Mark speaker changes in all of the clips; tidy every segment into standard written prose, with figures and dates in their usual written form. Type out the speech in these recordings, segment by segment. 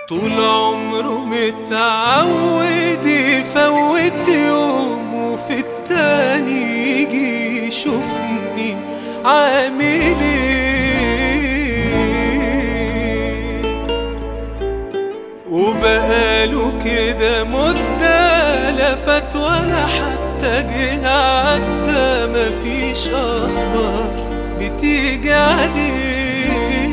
Speaker 1: طول عمره متعود يفوت يوم وفي التاني يجي يشوفني عامل ايه. وبقاله كده مدة لا فات ولا حتى جه عدى، مفيش اخبار بتيجي عليه.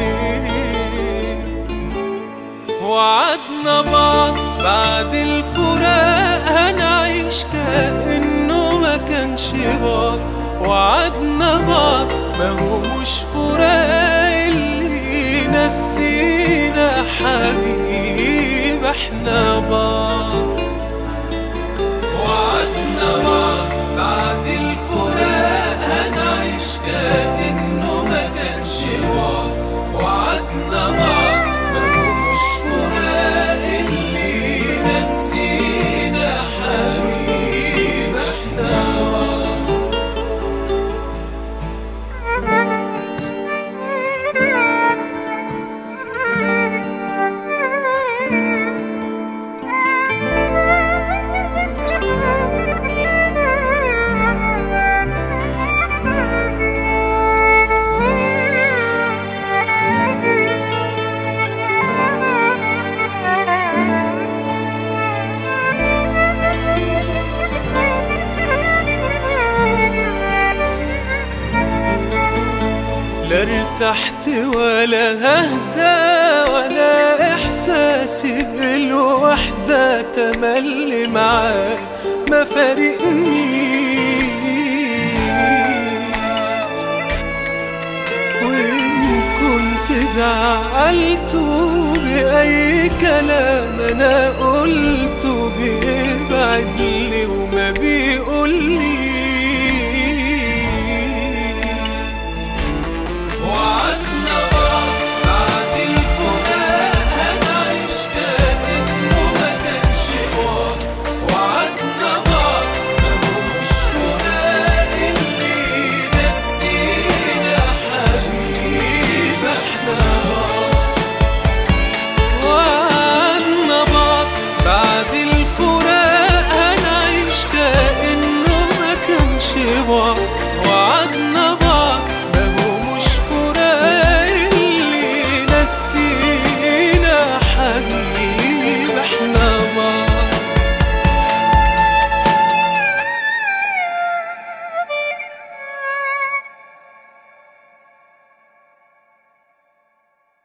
Speaker 1: وعدنا بعض بعد الفراق هنعيش كأنه ما كانش بعض، وعدنا بعض ما هو مش فراق اللي نسينا حبيب احنا بعض. وعدنا بعض بعد الفراق هنعيش كأنه ما كانش بعض، وعدنا بعض ما هو مش فراق اللي نسينا حبيب احنا بعض. لا ارتحت ولا ههدى ولا احساسي بالوحدة تملي معاك ما فارقني. وإن كنت زعلته بأي كلام أنا قلته بيبعد لي وما بيقولي